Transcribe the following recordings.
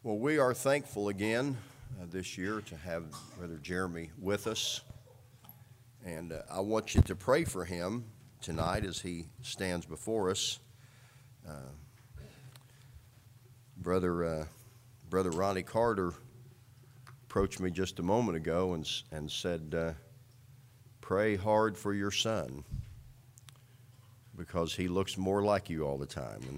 Well, we are thankful again this year to have Brother Jeremy with us. And I want you to pray for him tonight as he stands before us. Brother Ronnie Carter approached me just a moment ago and said, pray hard for your son because he looks more like you all the time. And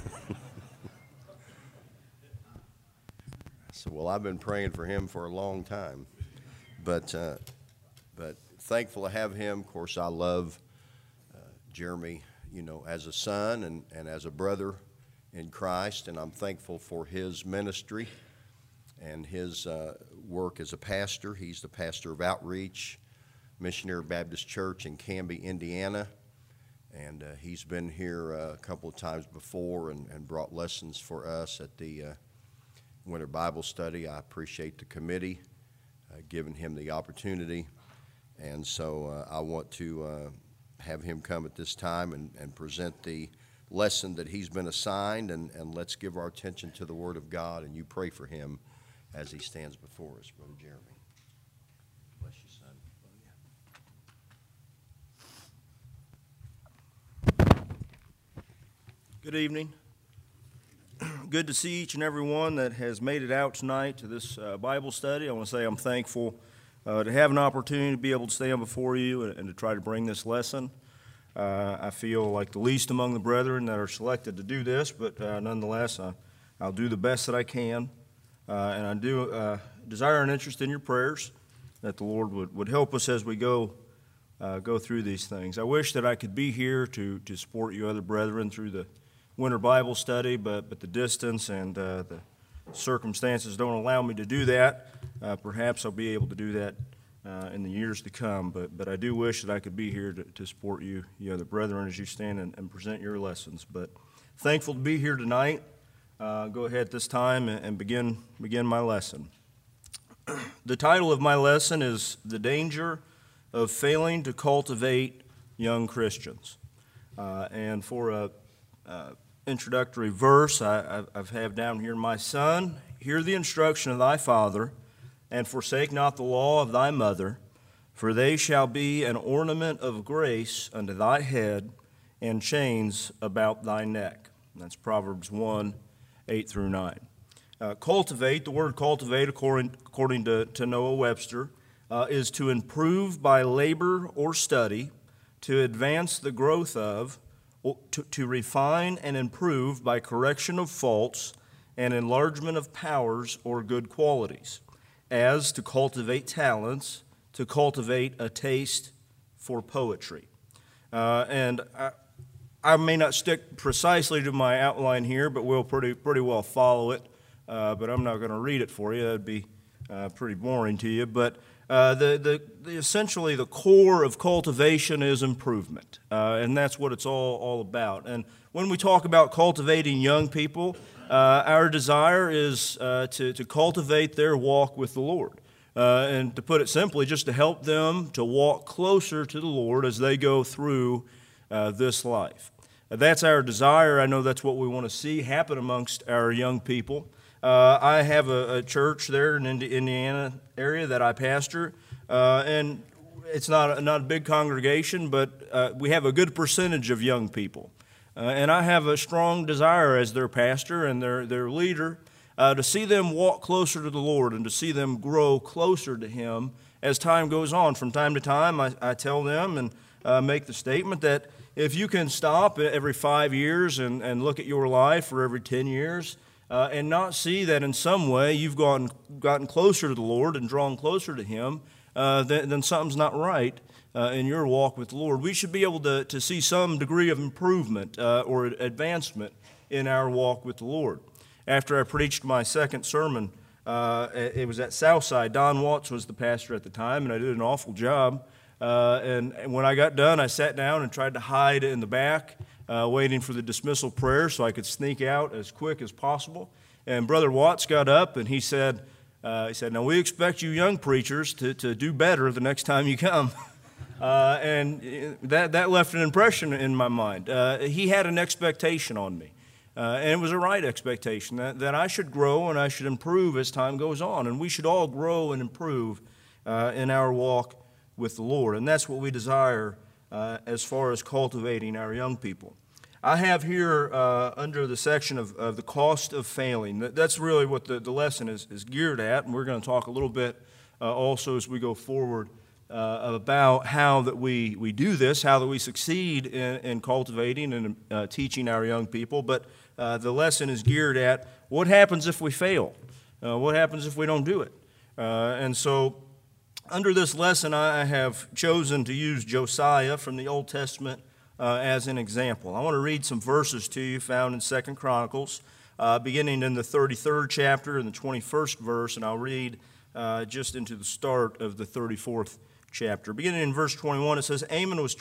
so, well, I've been praying for him for a long time, but thankful to have him. Of course, I love Jeremy, as a son and as a brother in Christ, and I'm thankful for his ministry and his work as a pastor. He's the pastor of Outreach Missionary Baptist Church in Canby, Indiana, and he's been here a couple of times before and brought lessons for us at the Winter Bible Study. I appreciate the committee giving him the opportunity, and so I want to have him come at this time and present the lesson that he's been assigned, and let's give our attention to the Word of God, and you pray for him as he stands before us, Brother Jeremy. Bless you, son. Good evening. Good to see each and every one that has made it out tonight to this Bible study. I want to say I'm thankful to have an opportunity to be able to stand before you and to try to bring this lesson. I feel like the least among the brethren that are selected to do this, but nonetheless, I'll do the best that I can. And I do desire an interest in your prayers that the Lord would help us as we go through these things. I wish that I could be here to support you other brethren through the Winter Bible Study, but the distance and the circumstances don't allow me to do that. Perhaps I'll be able to do that in the years to come, but I do wish that I could be here to support you other brethren as you stand and present your lessons. But thankful to be here tonight. Go ahead this time and begin my lesson. The title of my lesson is The Danger of Failing to Cultivate Young Christians. And for a introductory verse I've have down here, my son, hear the instruction of thy father, and forsake not the law of thy mother, for they shall be an ornament of grace unto thy head, and chains about thy neck. And that's Proverbs 1, 8 through 9. Cultivate, the word cultivate, according to Noah Webster, is to improve by labor or study, to advance the growth of, to refine and improve by correction of faults and enlargement of powers or good qualities, as to cultivate talents, to cultivate a taste for poetry. And I may not stick precisely to my outline here, but we'll pretty well follow it. But I'm not going to read it for you. That'd be pretty boring to you. But essentially the core of cultivation is improvement, and that's what it's all about. And when we talk about cultivating young people, our desire is to cultivate their walk with the Lord. And to put it simply, just to help them to walk closer to the Lord as they go through this life. That's our desire. I know that's what we want to see happen amongst our young people. I have a church there in the Indiana area that I pastor, and it's not a big congregation, but we have a good percentage of young people. And I have a strong desire as their pastor and their leader to see them walk closer to the Lord and to see them grow closer to Him as time goes on. From time to time, I tell them and make the statement that if you can stop every 5 years and look at your life for every 10 years, and not see that in some way you've gotten closer to the Lord and drawn closer to Him, then something's not right in your walk with the Lord. We should be able to see some degree of improvement or advancement in our walk with the Lord. After I preached my second sermon, it was at Southside. Don Watts was the pastor at the time, and I did an awful job. And when I got done, I sat down and tried to hide in the back, waiting for the dismissal prayer so I could sneak out as quick as possible. And Brother Watts got up and he said, now we expect you young preachers to do better the next time you come. And that left an impression in my mind. He had an expectation on me. And it was a right expectation that I should grow and I should improve as time goes on. And we should all grow and improve in our walk with the Lord. And that's what we desire as far as cultivating our young people. I have here under the section of the cost of failing. That's really what the lesson is geared at. And we're going to talk a little bit also as we go forward about how that we do this, how that we succeed in cultivating and teaching our young people. But the lesson is geared at what happens if we fail? What happens if we don't do it? And so under this lesson, I have chosen to use Josiah from the Old Testament as an example. I want to read some verses to you found in 2 Chronicles, beginning in the 33rd chapter and the 21st verse, and I'll read just into the start of the 34th chapter. Beginning in verse 21, it says, Amon was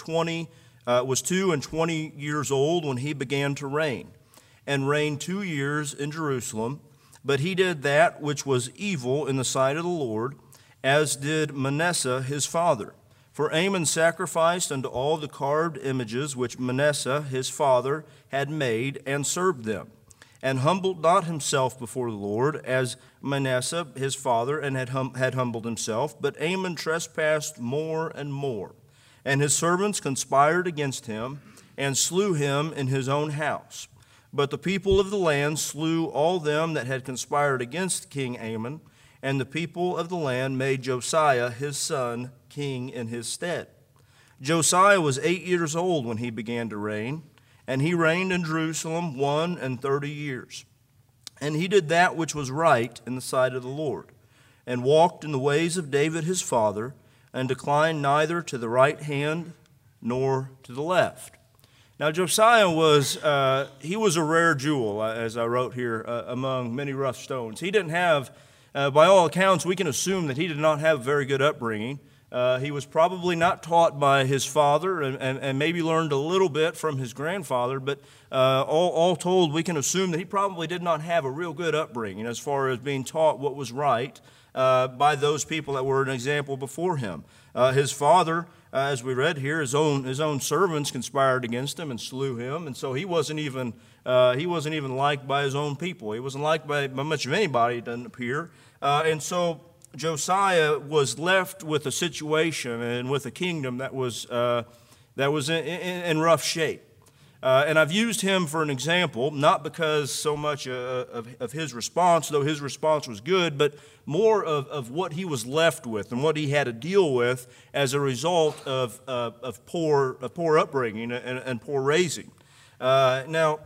2 and 20 years old when he began to reign, and reigned 2 years in Jerusalem. But he did that which was evil in the sight of the Lord, as did Manasseh his father. For Amon sacrificed unto all the carved images which Manasseh his father had made, and served them, and humbled not himself before the Lord, as Manasseh his father had humbled himself. But Amon trespassed more and more, and his servants conspired against him, and slew him in his own house. But the people of the land slew all them that had conspired against King Amon, and the people of the land made Josiah his son king in his stead. Josiah was 8 years old when he began to reign, and he reigned in Jerusalem 31 years. And he did that which was right in the sight of the Lord, and walked in the ways of David his father, and declined neither to the right hand nor to the left. Now Josiah was a rare jewel, as I wrote here, among many rough stones. He didn't have, by all accounts, we can assume that he did not have a very good upbringing. He was probably not taught by his father, and maybe learned a little bit from his grandfather, but all told, we can assume that he probably did not have a real good upbringing as far as being taught what was right by those people that were an example before him. His father, as we read here, his own servants conspired against him and slew him, and so he wasn't even liked by his own people. He wasn't liked by much of anybody, it doesn't appear, and so Josiah was left with a situation and with a kingdom that was in rough shape. And I've used him for an example, not because so much of his response, though his response was good, but more of what he was left with and what he had to deal with as a result of poor upbringing and poor raising. Now,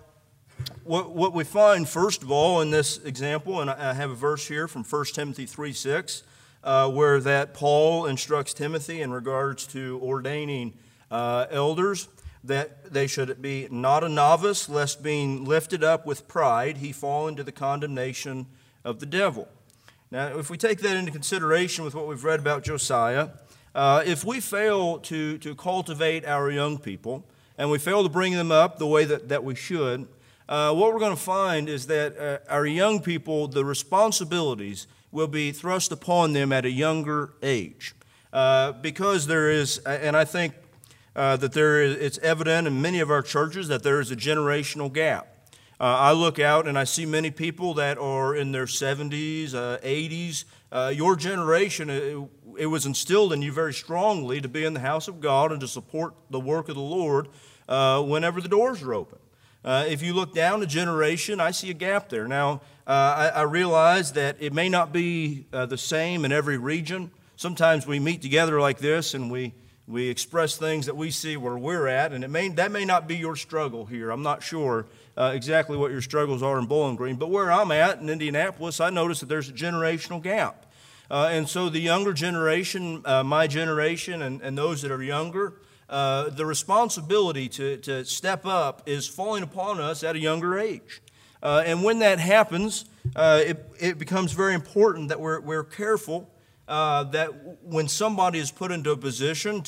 what we find, first of all, in this example, and I have a verse here from 1 Timothy 3:6, where that Paul instructs Timothy in regards to ordaining elders, that they should be not a novice, lest being lifted up with pride, he fall into the condemnation of the devil. Now, if we take that into consideration with what we've read about Josiah, if we fail to cultivate our young people, and we fail to bring them up the way that we should, what we're going to find is that our young people, the responsibilities will be thrust upon them at a younger age. Because there is, and I think that it's evident in many of our churches that there is a generational gap. I look out and I see many people that are in their 70s, 80s. Your generation, it was instilled in you very strongly to be in the house of God and to support the work of the Lord whenever the doors are open. If you look down a generation, I see a gap there. Now, I realize that it may not be the same in every region. Sometimes we meet together like this and we express things that we see where we're at, and that may not be your struggle here. I'm not sure exactly what your struggles are in Bowling Green, but where I'm at in Indianapolis, I notice that there's a generational gap. And so the younger generation, my generation, and those that are younger, the responsibility to step up is falling upon us at a younger age. And when that happens, it becomes very important that we're careful that when somebody is put into a position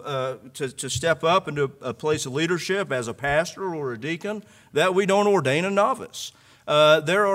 to step up into a place of leadership as a pastor or a deacon, that we don't ordain a novice. There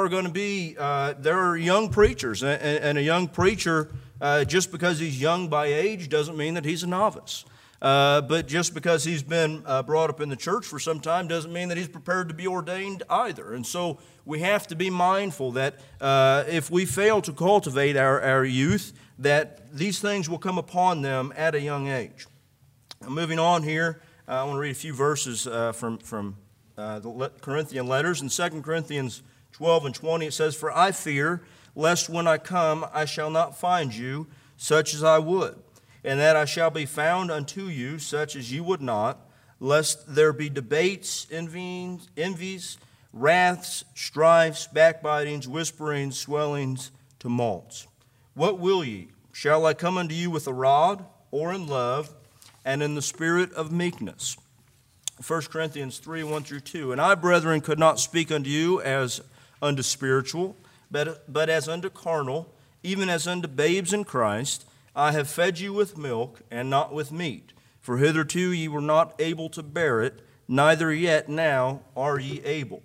are young preachers, and a young preacher, just because he's young by age, doesn't mean that he's a novice. But just because he's been brought up in the church for some time doesn't mean that he's prepared to be ordained either. And so we have to be mindful that if we fail to cultivate our youth, that these things will come upon them at a young age. Moving on here, I want to read a few verses from the Corinthian letters. In 2 Corinthians 12 and 20, it says, "For I fear, lest when I come I shall not find you such as I would, and that I shall be found unto you such as you would not, lest there be debates, envies, wraths, strifes, backbitings, whisperings, swellings, tumults. What will ye? Shall I come unto you with a rod, or in love, and in the spirit of meekness?" 1 Corinthians 3, 1 through 2. "And I, brethren, could not speak unto you as unto spiritual, but as unto carnal, even as unto babes in Christ. I have fed you with milk, and not with meat. For hitherto ye were not able to bear it, neither yet now are ye able."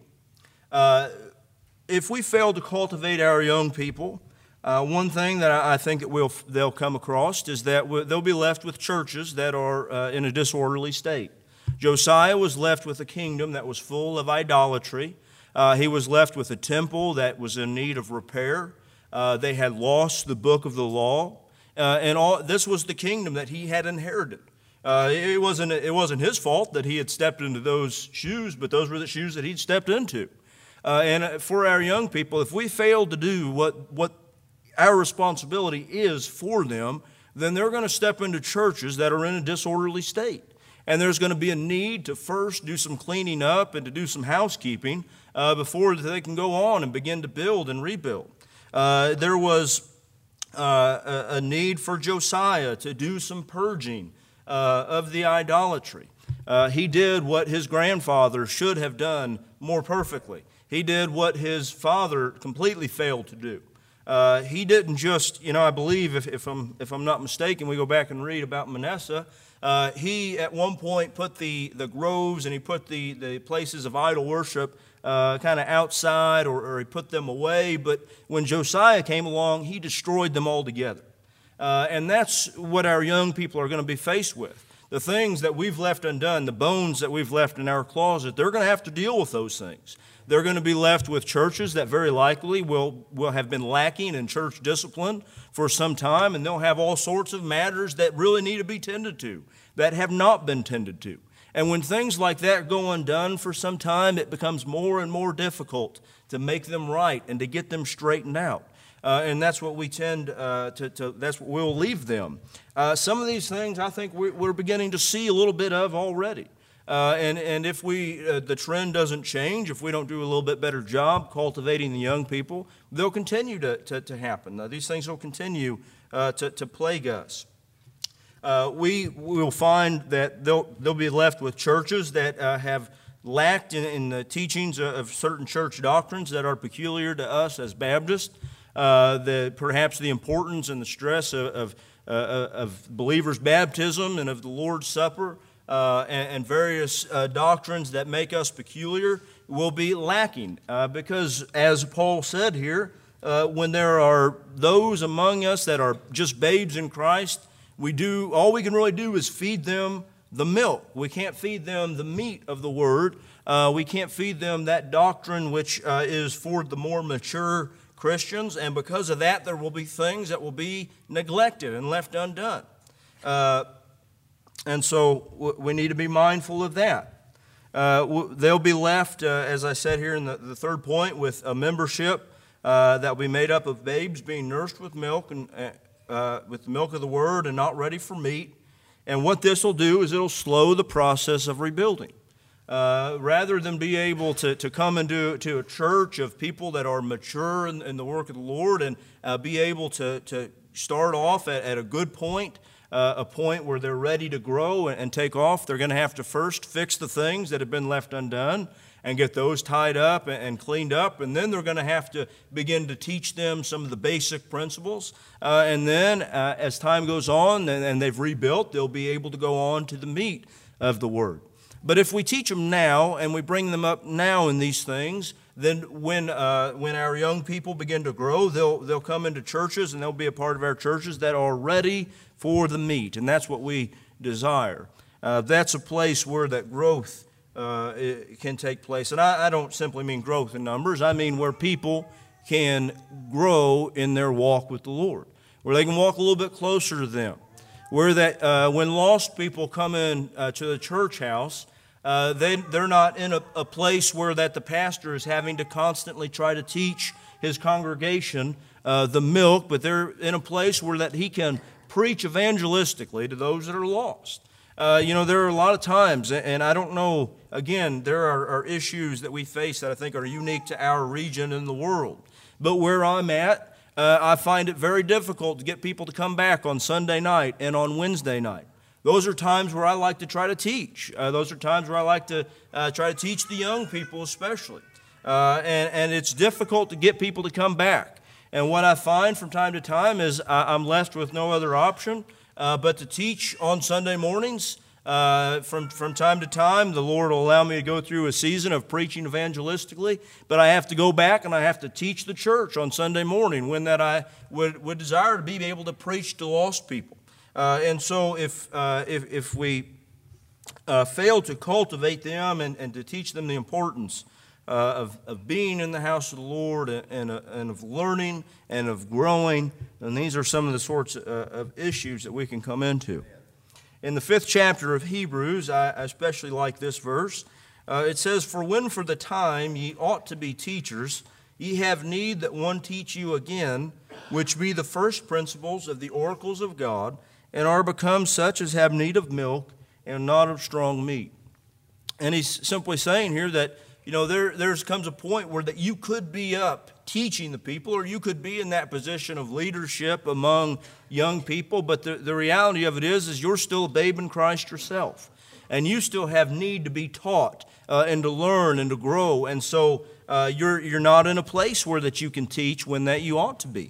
If we fail to cultivate our young people, one thing that I think that they'll come across is that they'll be left with churches that are in a disorderly state. Josiah was left with a kingdom that was full of idolatry. He was left with a temple that was in need of repair. They had lost the book of the law. This was the kingdom that he had inherited. It wasn't his fault that he had stepped into those shoes, but those were the shoes that he'd stepped into. And for our young people, if we fail to do what our responsibility is for them, then they're going to step into churches that are in a disorderly state. And there's going to be a need to first do some cleaning up and to do some housekeeping before they can go on and begin to build and rebuild. There was a need for Josiah to do some purging of the idolatry. He did what his grandfather should have done more perfectly. He did what his father completely failed to do. He didn't just, I believe, if I'm not mistaken, we go back and read about Manasseh. He at one point put the groves and he put the places of idol worship kind of outside, or he put them away. But when Josiah came along, he destroyed them altogether. And that's what our young people are going to be faced with. The things that we've left undone, the bones that we've left in our closet, they're going to have to deal with those things. They're going to be left with churches that very likely will have been lacking in church discipline for some time, and they'll have all sorts of matters that really need to be tended to, that have not been tended to. And when things like that go undone for some time, it becomes more and more difficult to make them right and to get them straightened out. And that's what we tend that's what we'll leave them. Some of these things I think we're beginning to see a little bit of already. And if the trend doesn't change, if we don't do a little bit better job cultivating the young people, they'll continue to happen. These things will continue to plague us. We will find that they'll be left with churches that have lacked in the teachings of certain church doctrines that are peculiar to us as Baptists. Perhaps the importance and the stress of believers' baptism and of the Lord's Supper. And various doctrines that make us peculiar will be lacking. Because, as Paul said here, when there are those among us that are just babes in Christ, all we can really do is feed them the milk. We can't feed them the meat of the Word. We can't feed them that doctrine which is for the more mature Christians. And because of that, there will be things that will be neglected and left undone. And so we need to be mindful of that. They'll be left, as I said here in the third point, with a membership that will be made up of babes being nursed with milk and with the milk of the Word and not ready for meat. And what this will do is it'll slow the process of rebuilding. Rather than be able to come into a church of people that are mature in the work of the Lord and be able to start off at a good point, a point where they're ready to grow and take off, they're going to have to first fix the things that have been left undone and get those tied up and cleaned up, and then they're going to have to begin to teach them some of the basic principles. And then as time goes on and they've rebuilt, they'll be able to go on to the meat of the Word. But if we teach them now and we bring them up now in these things, then when our young people begin to grow, they'll come into churches and they'll be a part of our churches that are ready for the meat. And that's what we desire. That's a place where that growth can take place. And I don't simply mean growth in numbers. I mean where people can grow in their walk with the Lord, where they can walk a little bit closer to them, where that when lost people come in to the church house, they're not in a place where that the pastor is having to constantly try to teach his congregation the milk, but they're in a place where that he can preach evangelistically to those that are lost. There are a lot of times, and I don't know, again, there are issues that we face that I think are unique to our region and the world. But where I'm at, I find it very difficult to get people to come back on Sunday night and on Wednesday night. Those are times where I like to try to teach. Those are times where I like to try to teach the young people especially. And it's difficult to get people to come back. And what I find from time to time is I'm left with no other option but to teach on Sunday mornings. From time to time, the Lord will allow me to go through a season of preaching evangelistically, but I have to go back and I have to teach the church on Sunday morning when that I would desire to be able to preach to lost people. And so if we fail to cultivate them and to teach them the importance of being in the house of the Lord and of learning and of growing, and these are some of the sorts of issues that we can come into. In the 5th chapter of Hebrews, I especially like this verse. It says, "For when for the time ye ought to be teachers, ye have need that one teach you again, which be the first principles of the oracles of God, and are become such as have need of milk, and not of strong meat." And he's simply saying here that, there comes a point where that you could be up teaching the people, or you could be in that position of leadership among young people, but the reality of it is you're still a babe in Christ yourself, and you still have need to be taught and to learn and to grow, and so you're not in a place where that you can teach when that you ought to be.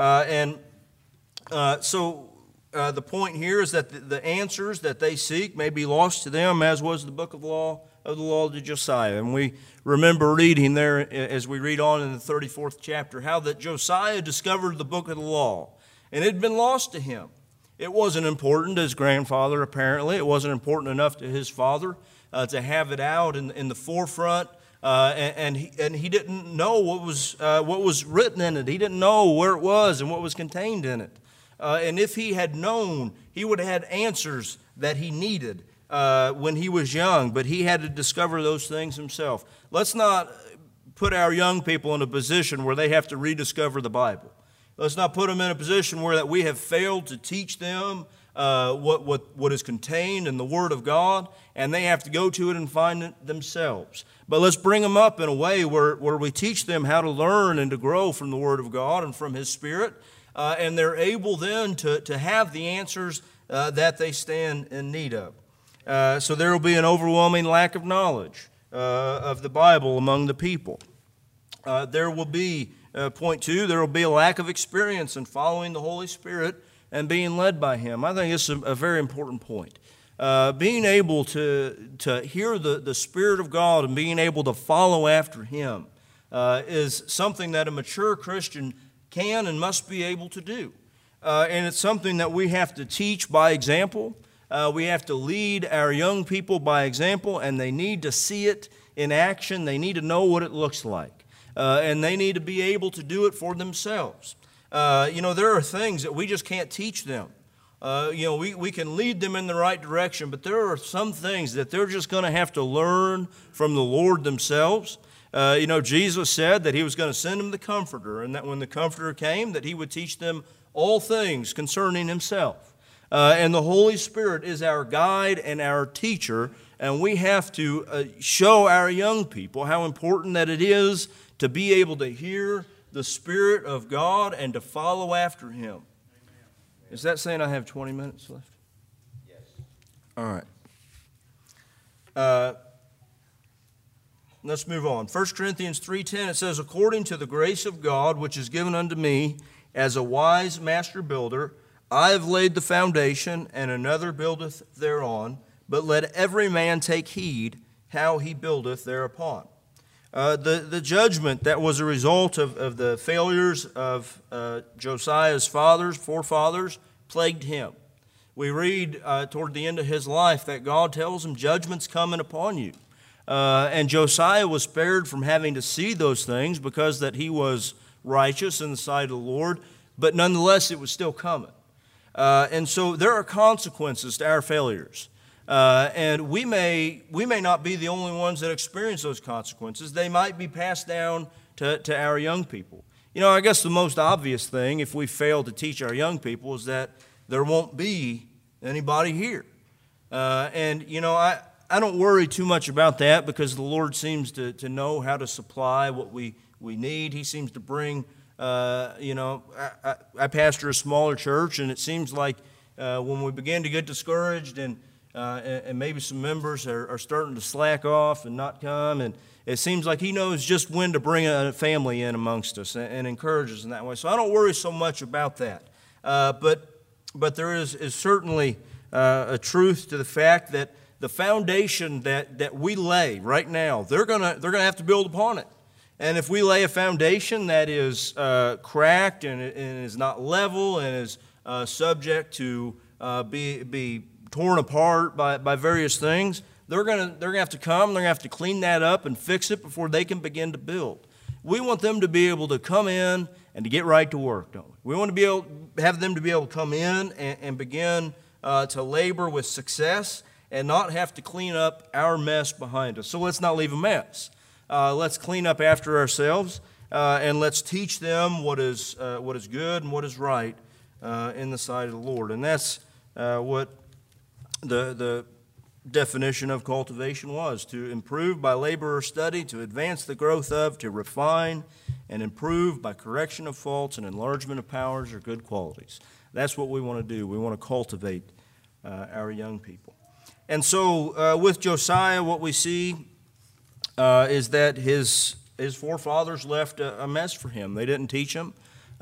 So the point here is that the answers that they seek may be lost to them, as was the book of the law to Josiah. And we remember reading there, as we read on in the 34th chapter, how that Josiah discovered the book of the law, and it had been lost to him. It wasn't important to his grandfather, apparently. It wasn't important enough to his father to have it out in the forefront, and he didn't know what was written in it. He didn't know where it was and what was contained in it. And if he had known, he would have had answers that he needed when he was young, but he had to discover those things himself. Let's not put our young people in a position where they have to rediscover the Bible. Let's not put them in a position where that we have failed to teach them what is contained in the Word of God, and they have to go to it and find it themselves. But let's bring them up in a way where we teach them how to learn and to grow from the Word of God and from His Spirit, and they're able then to have the answers that they stand in need of. So there will be an overwhelming lack of knowledge of the Bible among the people. There will be, point 2, there will be a lack of experience in following the Holy Spirit and being led by Him. I think it's a very important point. Being able to hear the Spirit of God and being able to follow after Him is something that a mature Christian can and must be able to do. And it's something that we have to teach by example. We have to lead our young people by example, and they need to see it in action. They need to know what it looks like, and they need to be able to do it for themselves. There are things that we just can't teach them. We can lead them in the right direction, but there are some things that they're just going to have to learn from the Lord themselves. Jesus said that He was going to send them the Comforter, and that when the Comforter came, that He would teach them all things concerning Himself. And the Holy Spirit is our guide and our teacher, and we have to show our young people how important that it is to be able to hear the Spirit of God and to follow after Him. Amen. Is that saying I have 20 minutes left? Yes. All right. Let's move on. 1 Corinthians 3:10, it says, "According to the grace of God, which is given unto me as a wise master builder, I have laid the foundation, and another buildeth thereon. But let every man take heed how he buildeth thereupon." The judgment that was a result of the failures of Josiah's forefathers, plagued him. We read toward the end of his life that God tells him judgment's coming upon you. And Josiah was spared from having to see those things because that he was righteous in the sight of the Lord, but nonetheless it was still coming. And so there are consequences to our failures. And we may not be the only ones that experience those consequences. They might be passed down to our young people. You know, I guess the most obvious thing, if we fail to teach our young people, is that there won't be anybody here. And, you know, I don't worry too much about that because the Lord seems to know how to supply what we need. He seems to bring, you know, I pastor a smaller church, and it seems like when we begin to get discouraged and maybe some members are starting to slack off and not come, and it seems like He knows just when to bring a family in amongst us and encourage us in that way. So I don't worry so much about that. But there is certainly a truth to the fact that the foundation that we lay right now, they're gonna have to build upon it. And if we lay a foundation that is cracked and is not level and is subject to be torn apart by various things, they're gonna have to come. They're gonna have to clean that up and fix it before they can begin to build. We want them to be able to come in and to get right to work, don't we? We want to have them to be able to come in and begin to labor with success and not have to clean up our mess behind us. So let's not leave a mess. Let's clean up after ourselves, and let's teach them what is good and what is right in the sight of the Lord. And that's what the definition of cultivation was: to improve by labor or study, to advance the growth of, to refine and improve by correction of faults and enlargement of powers or good qualities. That's what we want to do. We want to cultivate our young people. And so with Josiah, what we see is that his forefathers left a mess for him. They didn't teach him.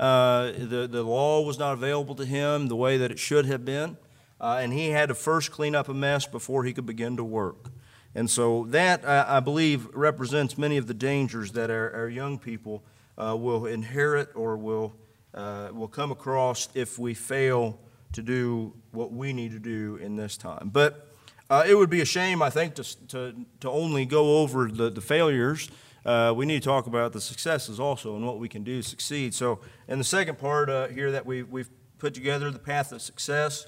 The law was not available to him the way that it should have been. And he had to first clean up a mess before he could begin to work. And so that, I believe, represents many of the dangers that our young people will inherit or will come across if we fail to do what we need to do in this time. But it would be a shame, I think, to only go over the failures. We need to talk about the successes also and what we can do to succeed. So in the second part here that we've put together, the path of success,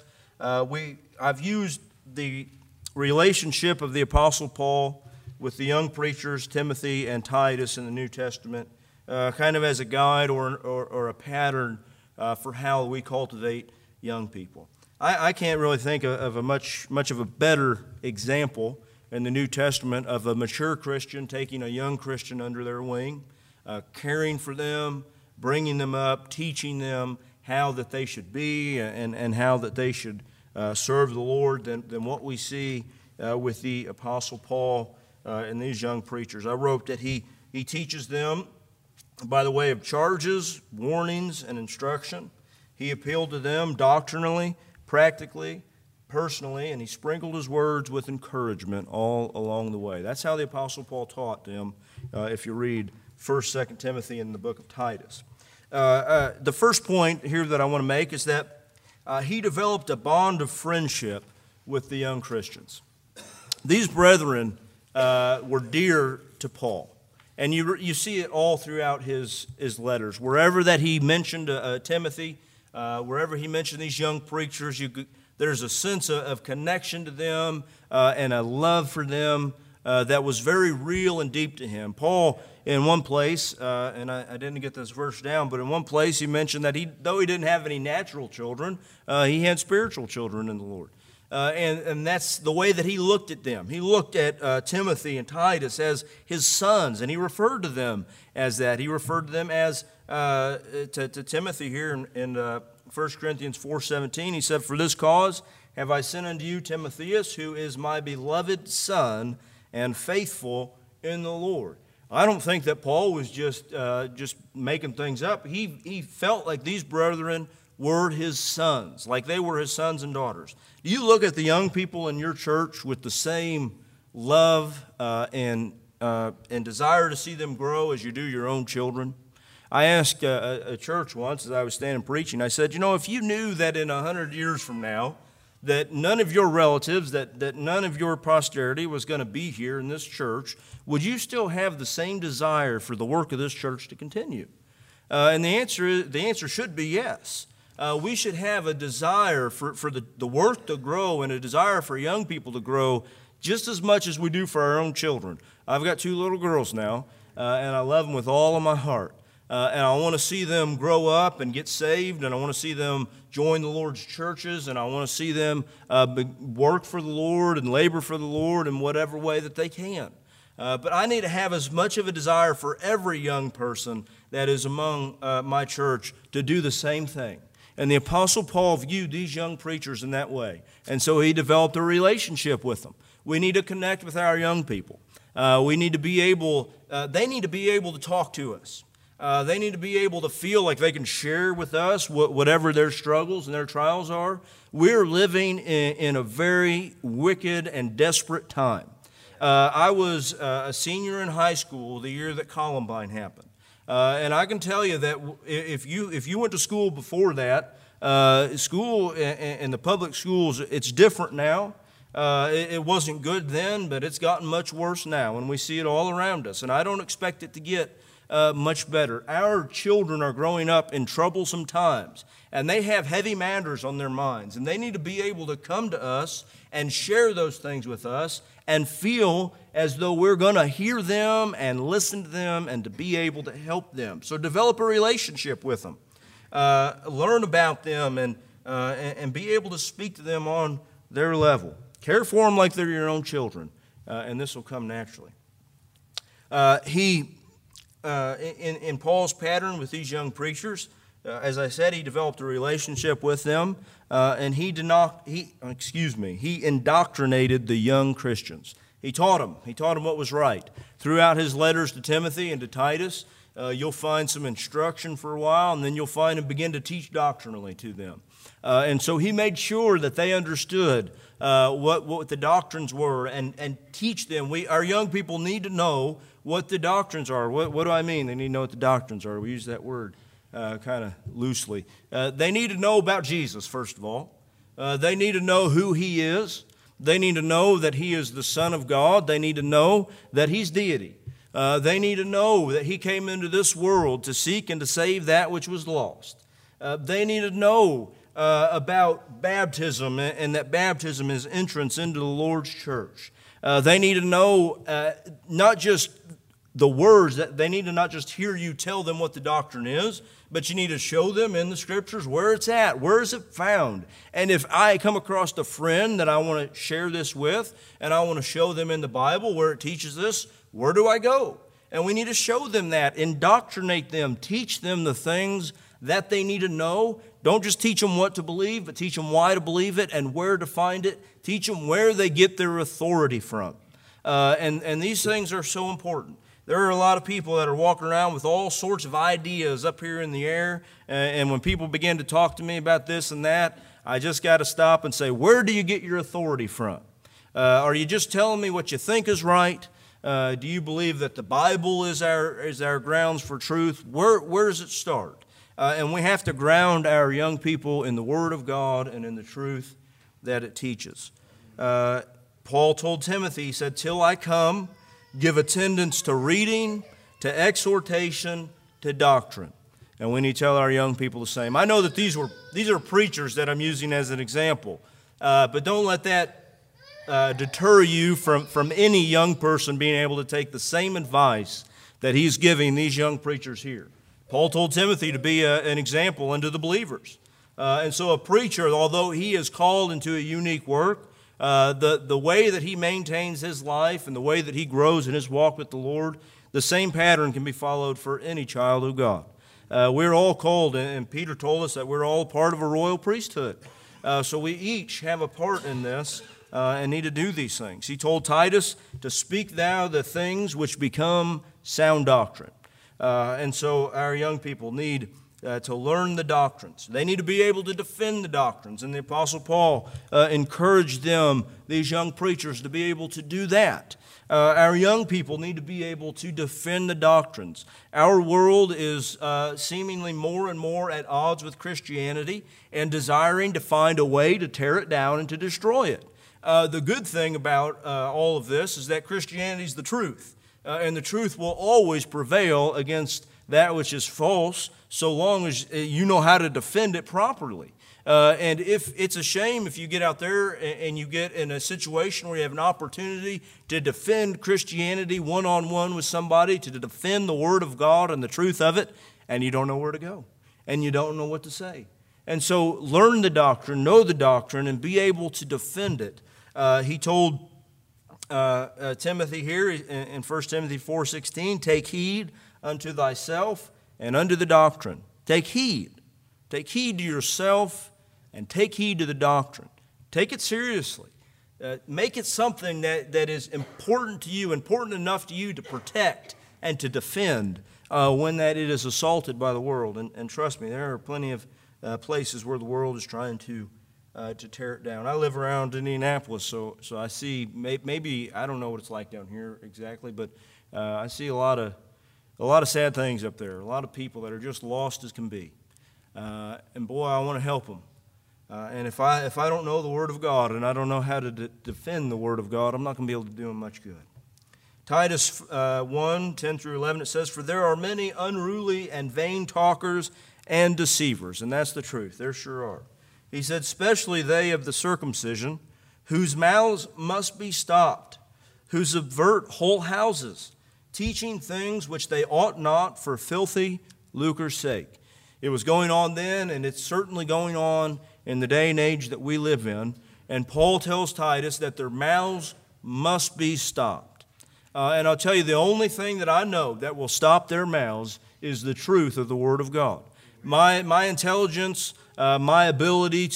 I've used the relationship of the Apostle Paul with the young preachers Timothy and Titus in the New Testament kind of as a guide or a pattern for how we cultivate young people. I can't really think of a much of a better example in the New Testament of a mature Christian taking a young Christian under their wing, caring for them, bringing them up, teaching them how that they should be and how that they should serve the Lord than what we see with the Apostle Paul and these young preachers. I wrote that he teaches them by the way of charges, warnings, and instruction. He appealed to them doctrinally, practically, personally, and he sprinkled his words with encouragement all along the way. That's how the Apostle Paul taught them if you read 1st, 2nd Timothy and the book of Titus. The first point here that I want to make is that he developed a bond of friendship with the young Christians. These brethren were dear to Paul. And you see it all throughout his letters. Wherever that he mentioned Timothy, wherever he mentioned these young preachers, there's a sense of connection to them and a love for them that was very real and deep to him. Paul, in one place, and I didn't get this verse down, but in one place he mentioned that though he didn't have any natural children, he had spiritual children in the Lord. And that's the way that he looked at them. He looked at Timothy and Titus as his sons, and he referred to them as that. He referred to them as, to Timothy here in 1 Corinthians 4:17, he said, "For this cause have I sent unto you Timotheus, who is my beloved son and faithful in the Lord." I don't think that Paul was just making things up. He felt like these brethren were his sons, like they were his sons and daughters. Do you look at the young people in your church with the same love and desire to see them grow as you do your own children? I asked a church once as I was standing preaching, I said, if you knew that in 100 years from now that none of your relatives, that none of your posterity was going to be here in this church, would you still have the same desire for the work of this church to continue? And the answer should be yes. We should have a desire for the work to grow and a desire for young people to grow just as much as we do for our own children. I've got 2 little girls now, and I love them with all of my heart. And I want to see them grow up and get saved, and I want to see them join the Lord's churches, and I want to see them work for the Lord and labor for the Lord in whatever way that they can. But I need to have as much of a desire for every young person that is among my church to do the same thing. And the Apostle Paul viewed these young preachers in that way, and so he developed a relationship with them. We need to connect with our young people. We need to be able, they need to be able to talk to us. They need to be able to feel like they can share with us whatever their struggles and their trials are. We're living in a very wicked and desperate time. I was a senior in high school the year that Columbine happened. And I can tell you that if you went to school before that, school in the public schools, it's different now. It wasn't good then, but it's gotten much worse now, and we see it all around us. And I don't expect it to get much better. Our children are growing up in troublesome times, and they have heavy matters on their minds, and they need to be able to come to us and share those things with us and feel as though we're going to hear them and listen to them and to be able to help them. So develop a relationship with them. Learn about them and be able to speak to them on their level. Care for them like they're your own children, and this will come naturally. In Paul's pattern with these young preachers, as I said, he developed a relationship with them, and he indoctrinated the young Christians. He taught them what was right. Throughout his letters to Timothy and to Titus, you'll find some instruction for a while, and then you'll find him begin to teach doctrinally to them. And so he made sure that they understood what the doctrines were and teach them. Our young people need to know what the doctrines are. What do I mean? They need to know what the doctrines are. We use that word kind of loosely. They need to know about Jesus, first of all. They need to know who he is. They need to know that he is the Son of God. They need to know that he's deity. They need to know that he came into this world to seek and to save that which was lost. They need to know about baptism and that baptism is entrance into the Lord's church. They need to know not just the words, that they need to not just hear you tell them what the doctrine is, but you need to show them in the Scriptures where it's at, where is it found. And if I come across a friend that I want to share this with, and I want to show them in the Bible where it teaches this, where do I go? And we need to show them that, indoctrinate them, teach them the things that they need to know. Don't just teach them what to believe, but teach them why to believe it and where to find it. Teach them where they get their authority from. And these things are so important. There are a lot of people that are walking around with all sorts of ideas up here in the air, and when people begin to talk to me about this and that, I just got to stop and say, where do you get your authority from? Are you just telling me what you think is right? Do you believe that the Bible is our grounds for truth? Where does it start? And we have to ground our young people in the Word of God and in the truth that it teaches. Paul told Timothy, he said, till I come, give attendance to reading, to exhortation, to doctrine. And we need to tell our young people the same. I know that these are preachers that I'm using as an example, but don't let that deter you from any young person being able to take the same advice that he's giving these young preachers here. Paul told Timothy to be an example unto the believers. And so a preacher, although he is called into a unique work, the way that he maintains his life and the way that he grows in his walk with the Lord, the same pattern can be followed for any child of God. We're all called, and Peter told us that we're all part of a royal priesthood. So we each have a part in this and need to do these things. He told Titus to speak thou the things which become sound doctrine. And so our young people need to learn the doctrines. They need to be able to defend the doctrines. And the Apostle Paul encouraged them, these young preachers, to be able to do that. Our young people need to be able to defend the doctrines. Our world is seemingly more and more at odds with Christianity and desiring to find a way to tear it down and to destroy it. The good thing about all of this is that Christianity is the truth, and the truth will always prevail against that which is false, so long as you know how to defend it properly. And if it's a shame if you get out there and you get in a situation where you have an opportunity to defend Christianity one-on-one with somebody, to defend the Word of God and the truth of it, and you don't know where to go, and you don't know what to say. And so learn the doctrine, know the doctrine, and be able to defend it. He told Timothy here in 1 Timothy 4:16, take heed unto thyself and unto the doctrine. Take heed. Take heed to yourself and take heed to the doctrine. Take it seriously. Make it something that is important to you, important enough to you to protect and to defend when that it is assaulted by the world. And trust me, there are plenty of places where the world is trying to tear it down. I live around Indianapolis, so I see, maybe, I don't know what it's like down here exactly, but I see a lot of sad things up there, a lot of people that are just lost as can be. And boy, I want to help them. And if I don't know the Word of God and I don't know how to defend the Word of God, I'm not going to be able to do them much good. Titus 1:10 through 11, it says, for there are many unruly and vain talkers and deceivers. And that's the truth. There sure are. He said, especially they of the circumcision, whose mouths must be stopped, who subvert whole houses, teaching things which they ought not for filthy lucre's sake. It was going on then, and it's certainly going on in the day and age that we live in. And Paul tells Titus that their mouths must be stopped. And I'll tell you, the only thing that I know that will stop their mouths is the truth of the Word of God. My intelligence, my ability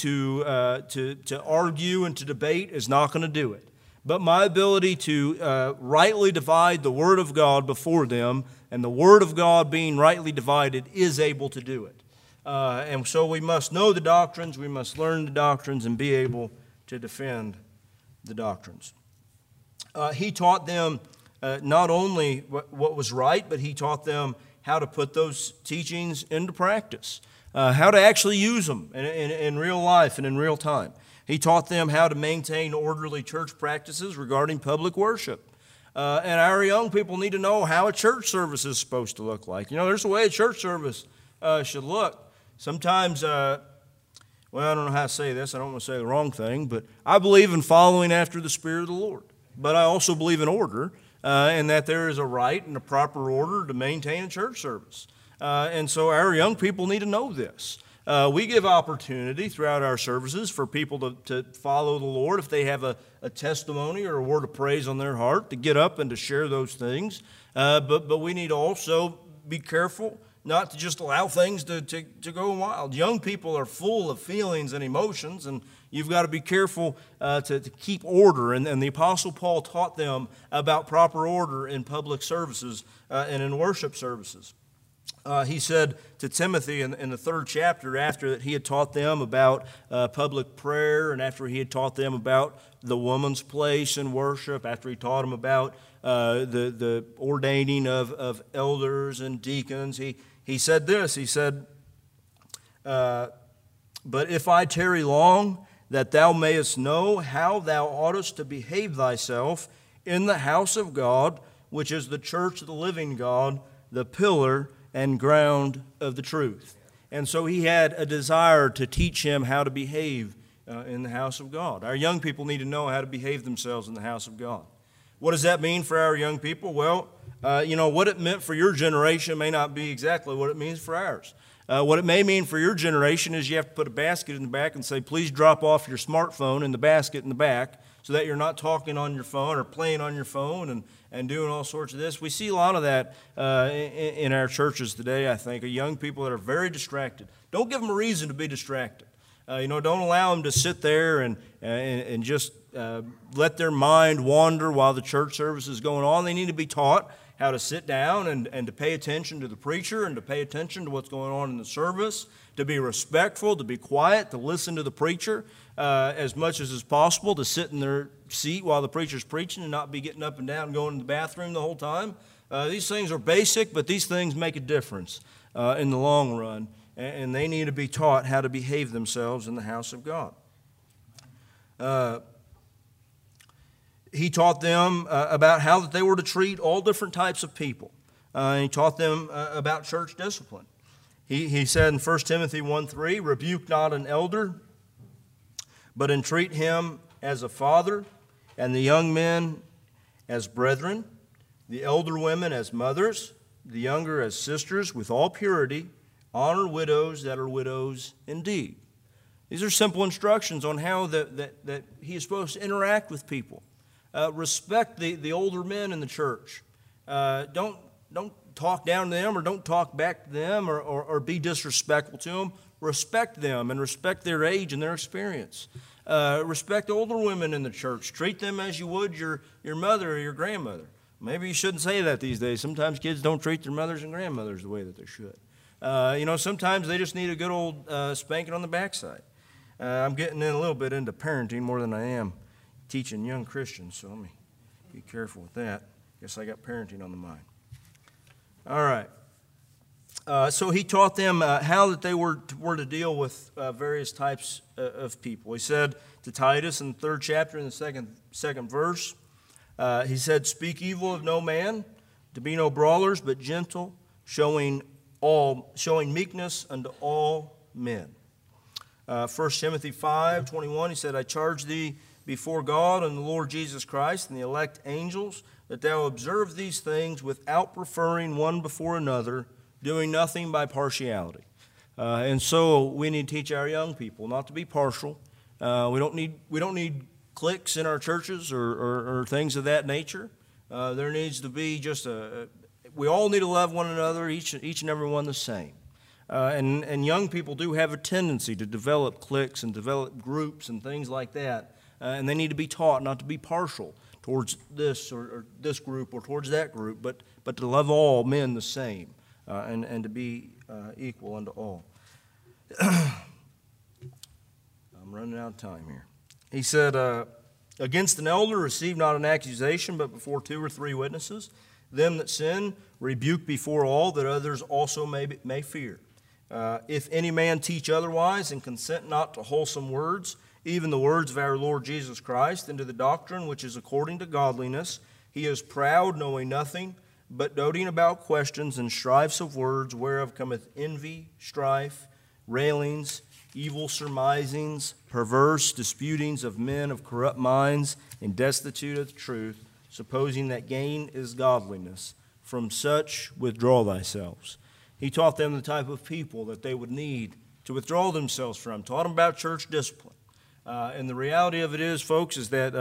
to argue and to debate is not going to do it. But my ability to rightly divide the Word of God before them, and the Word of God being rightly divided, is able to do it. And so we must know the doctrines, we must learn the doctrines, and be able to defend the doctrines. He taught them not only what was right, but he taught them how to put those teachings into practice, how to actually use them in real life and in real time. He taught them how to maintain orderly church practices regarding public worship. And our young people need to know how a church service is supposed to look like. You know, there's a way a church service should look. Sometimes, well, I don't know how to say this. I don't want to say the wrong thing, but I believe in following after the Spirit of the Lord. But I also believe in order, and that there is a right and a proper order to maintain a church service. And so our young people need to know this. We give opportunity throughout our services for people to follow the Lord if they have a testimony or a word of praise on their heart, to get up and to share those things. But we need to also be careful not to just allow things to go wild. Young people are full of feelings and emotions, and you've got to be careful to keep order. And the Apostle Paul taught them about proper order in public services and in worship services. He said to Timothy in the 3rd chapter, after that he had taught them about public prayer, and after he had taught them about the woman's place in worship, after he taught them about the ordaining of elders and deacons, he said this. He said, but if I tarry long, that thou mayest know how thou oughtest to behave thyself in the house of God, which is the church of the living God, the pillar and ground of the truth. And so he had a desire to teach him how to behave in the house of God. Our young people need to know how to behave themselves in the house of God. What does that mean for our young people? Well, what it meant for your generation may not be exactly what it means for ours. What it may mean for your generation is you have to put a basket in the back and say, please drop off your smartphone in the basket in the back so that you're not talking on your phone or playing on your phone and doing all sorts of this. We see a lot of that in our churches today, I think, of young people that are very distracted. Don't give them a reason to be distracted. Don't allow them to sit there and just let their mind wander while the church service is going on. They need to be taught how to sit down and to pay attention to the preacher and to pay attention to what's going on in the service, to be respectful, to be quiet, to listen to the preacher as much as is possible, to sit in their seat while the preacher's preaching and not be getting up and down and going to the bathroom the whole time. These things are basic, but these things make a difference in the long run, and they need to be taught how to behave themselves in the house of God. He taught them about how that they were to treat all different types of people. And he taught them about church discipline. He said in 1 Timothy 1:3, "Rebuke not an elder, but entreat him as a father, and the young men as brethren, the elder women as mothers, the younger as sisters, with all purity. Honor widows that are widows indeed." These are simple instructions on how that he is supposed to interact with people. Respect the older men in the church. Don't talk down to them or don't talk back to them or be disrespectful to them. Respect them and respect their age and their experience. Respect older women in the church. Treat them as you would your mother or your grandmother. Maybe you shouldn't say that these days. Sometimes kids don't treat their mothers and grandmothers the way that they should. Sometimes they just need a good old spanking on the backside. I'm getting in a little bit into parenting more than I am teaching young Christians, so let me be careful with that. Guess I got parenting on the mind. All right. So he taught them how that they were to deal with various types of people. He said to Titus in the 3rd chapter in the second verse, he said, "Speak evil of no man, to be no brawlers, but gentle, showing meekness unto all men." 1 Timothy 5:21, he said, "I charge thee before God and the Lord Jesus Christ and the elect angels, that thou observe these things without preferring one before another, doing nothing by partiality." And so we need to teach our young people not to be partial. We don't need cliques in our churches or things of that nature. There needs to be just we all need to love one another, each and every one the same. And young people do have a tendency to develop cliques and develop groups and things like that. And they need to be taught not to be partial towards this or this group or towards that group, but to love all men the same and to be equal unto all. I'm running out of time here. He said, "Against an elder receive not an accusation, but before 2 or 3 witnesses. Them that sin rebuke before all, that others also may fear. If any man teach otherwise, and consent not to wholesome words, even the words of our Lord Jesus Christ, into the doctrine which is according to godliness, he is proud, knowing nothing, but doting about questions and strifes of words, whereof cometh envy, strife, railings, evil surmisings, perverse disputings of men of corrupt minds, and destitute of truth, supposing that gain is godliness. From such withdraw thyself." He taught them the type of people that they would need to withdraw themselves from, taught them about church discipline. And the reality of it is, folks, is that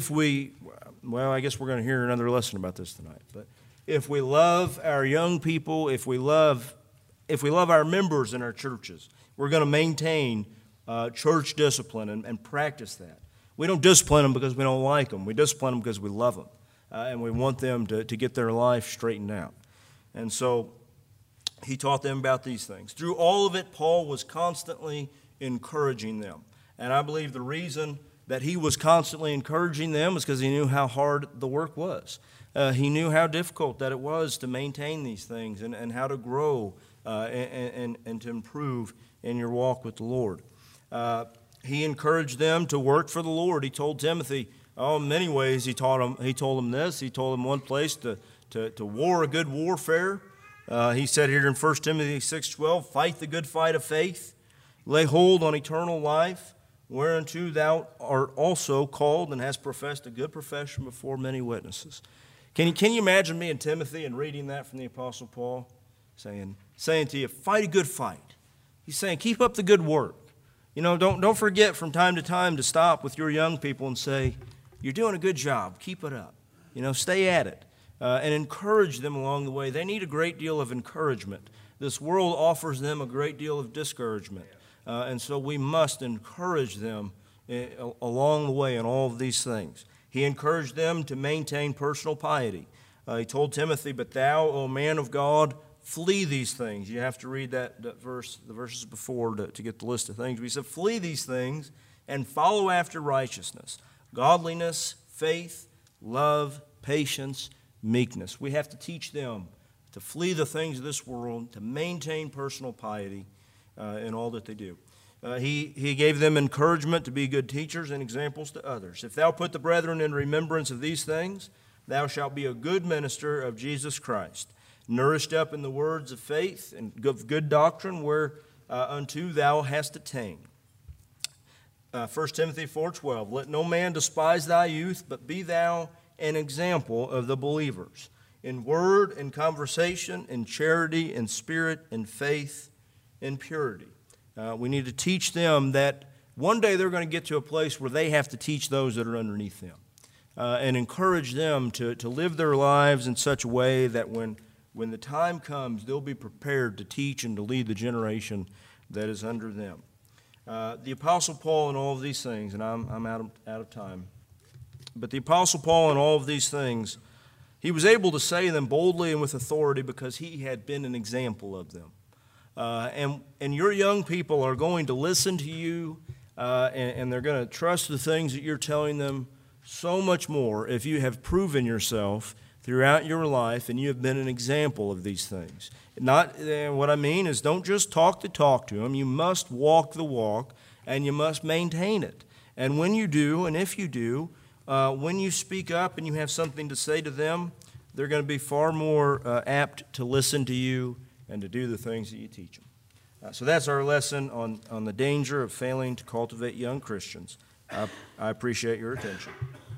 I guess we're going to hear another lesson about this tonight, but if we love our young people, if we love our members in our churches, we're going to maintain church discipline and practice that. We don't discipline them because we don't like them. We discipline them because we love them, and we want them to get their life straightened out. And so he taught them about these things. Through all of it, Paul was constantly encouraging them. And I believe the reason that he was constantly encouraging them is because he knew how hard the work was. He knew how difficult that it was to maintain these things and how to grow and to improve in your walk with the Lord. He encouraged them to work for the Lord. He told Timothy, in many ways, he told him this. He told him one place to war a good warfare. He said here in 1 Timothy 6:12, "Fight the good fight of faith, lay hold on eternal life, whereunto thou art also called and hast professed a good profession before many witnesses." Can you imagine me and Timothy and reading that from the Apostle Paul, saying to you, fight a good fight. He's saying, keep up the good work. Don't forget from time to time to stop with your young people and say, you're doing a good job, keep it up. Stay at it. And encourage them along the way. They need a great deal of encouragement. This world offers them a great deal of discouragement. And so we must encourage them along the way in all of these things. He encouraged them to maintain personal piety. He told Timothy, "But thou, O man of God, flee these things." You have to read that verse, the verses before to get the list of things. But he said, "Flee these things and follow after righteousness, godliness, faith, love, patience, meekness." We have to teach them to flee the things of this world, to maintain personal piety in all that they do. He gave them encouragement to be good teachers and examples to others. "If thou put the brethren in remembrance of these things, thou shalt be a good minister of Jesus Christ, nourished up in the words of faith and of good doctrine whereunto thou hast attained." 1 Timothy 4:12, "Let no man despise thy youth, but be thou an example of the believers, in word, in conversation, in charity, in spirit, in faith, in purity." We need to teach them that one day they're going to get to a place where they have to teach those that are underneath them, and encourage them to live their lives in such a way that when the time comes, they'll be prepared to teach and to lead the generation that is under them. The Apostle Paul in all of these things, and I'm out of time, but the Apostle Paul in all of these things, he was able to say them boldly and with authority because he had been an example of them. And your young people are going to listen to you, and they're going to trust the things that you're telling them so much more if you have proven yourself throughout your life and you have been an example of these things. What I mean is, don't just talk the talk to them. You must walk the walk, and you must maintain it. And when you do, and if you do, when you speak up and you have something to say to them, they're going to be far more apt to listen to you and to do the things that you teach them. So that's our lesson on the danger of failing to cultivate young Christians. I appreciate your attention.